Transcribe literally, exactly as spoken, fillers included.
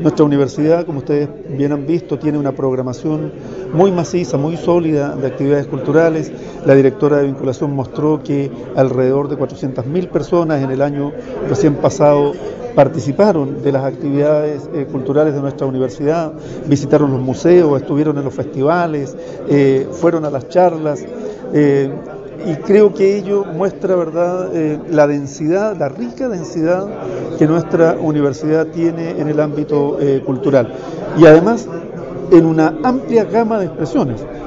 Nuestra universidad, como ustedes bien han visto, tiene una programación muy maciza, muy sólida de actividades culturales. La directora de vinculación mostró que alrededor de cuatrocientas mil personas en el año recién pasado participaron de las actividades eh, culturales de nuestra universidad, visitaron los museos, estuvieron en los festivales, eh, fueron a las charlas. Eh, Y creo que ello muestra, ¿verdad?, eh, la densidad, la rica densidad que nuestra universidad tiene en el ámbito eh, cultural. Y además, en una amplia gama de expresiones.